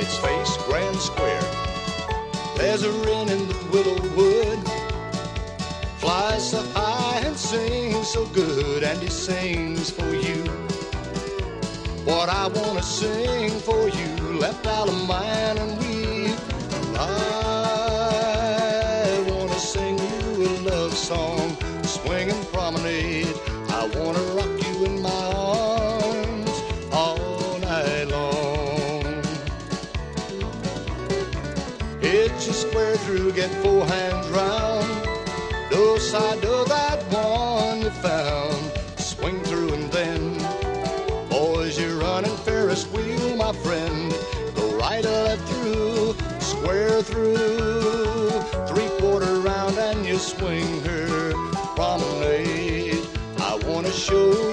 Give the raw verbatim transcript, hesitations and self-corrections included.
its face grand square. There's a wren in the willow wood, flies so high and sings so good, and he sings for you what I wanna sing for you, left out of mine and weave. I wanna sing you a love song, swinging promenade. I wanna rock you in my arms all night long. Hitch a square through, get four hands round, do side do that one you found, swing through and then, boys, you're running Ferris wheel, my friend. Go right or left through, square through, three-quarter round and you swing her promenade. I wanna show